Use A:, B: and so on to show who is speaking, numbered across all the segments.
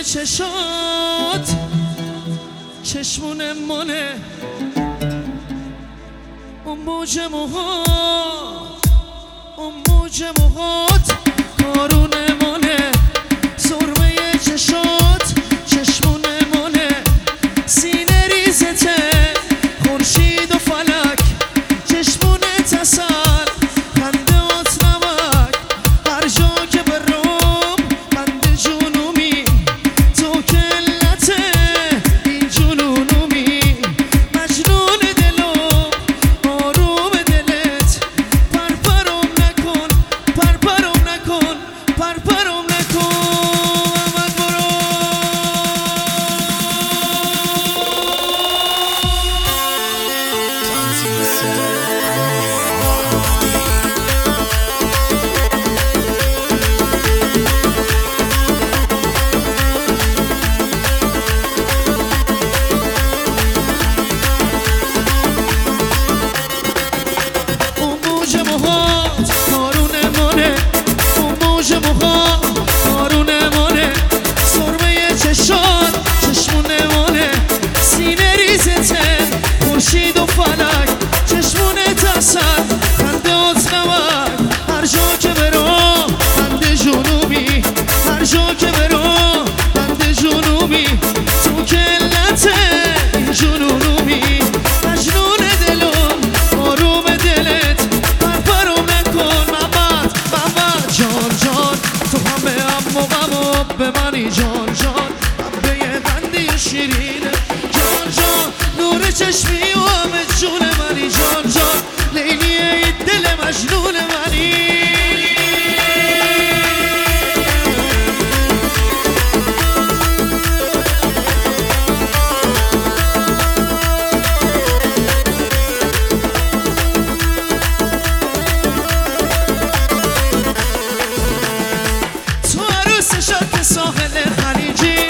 A: چشات چشمون مونه اون موج موهات اون موج موهات کارون مونه سرمه چشات چشمون مونه سینه ریزته خورشید و فلک چشمون تسل خندهات نمک هر جا که برم بند جنومی تو کلت این جنونومی مجنون دلم آروم دلت پرپرم نکن پرپرم نکن پرپرم نکن من برو خورشید و فلک چشمون تسل خندهات نمک هر جا که برم بند جنوبی هر جا که برم بند جنوبی تو کلت این جنونومی مجنون دلم آروم دلت پرپرم نکن محمد جان جان تو هم به هم و غم به منی جان جان هم به یه بندی شیرینه جان جان نور چشمی و همه جون منی جان جان لیلی این دل مجنون منی تو عروس شد ساحل خلیجی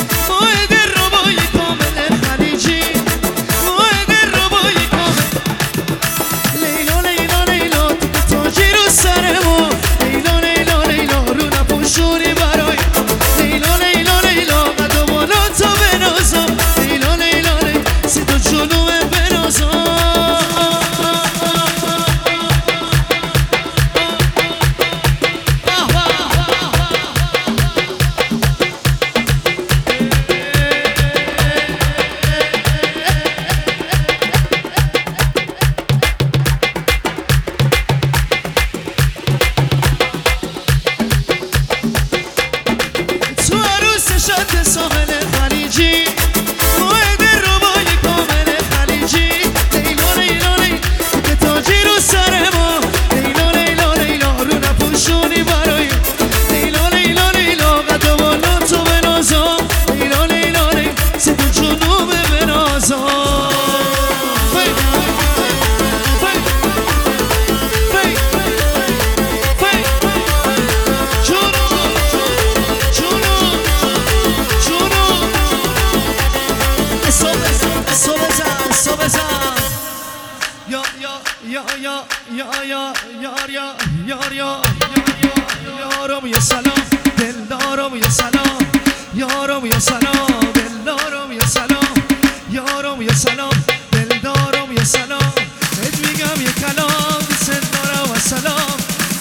A: یارم یه سلام دلدارم یه سلام یارم یه سلام دلدارم یه سلام یارم یه سلام دلدارم یه سلام بهت میگم یه کلام دوست دارم و سلام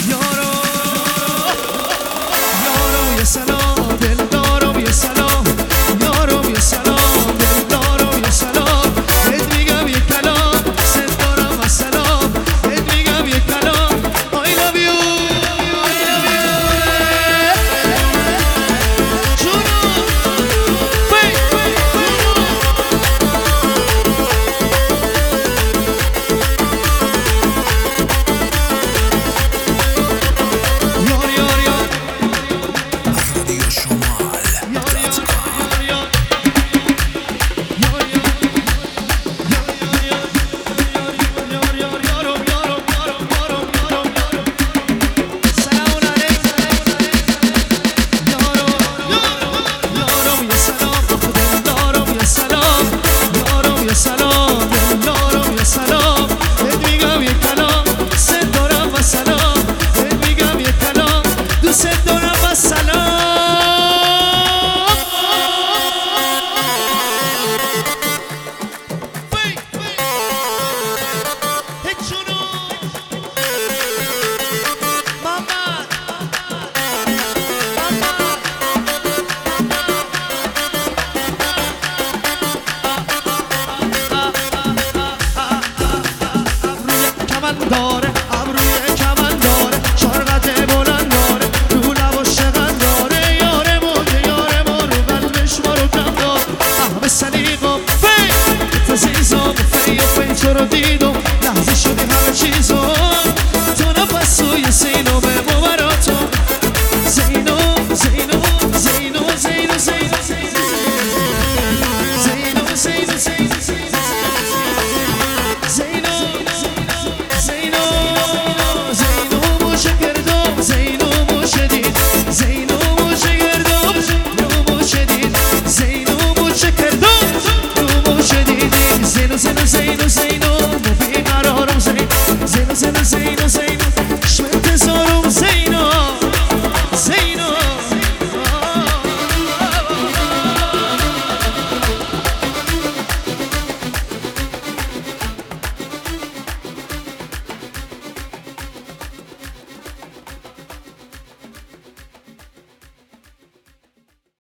A: یارم یه سلام دلدارم یه سلام یارم یه سلام دلدارم یه سلام بهت میگم یه کلام دوست دارم و سلام بهت میگم یه کلام I love you ابروی کمندار شارقت بلند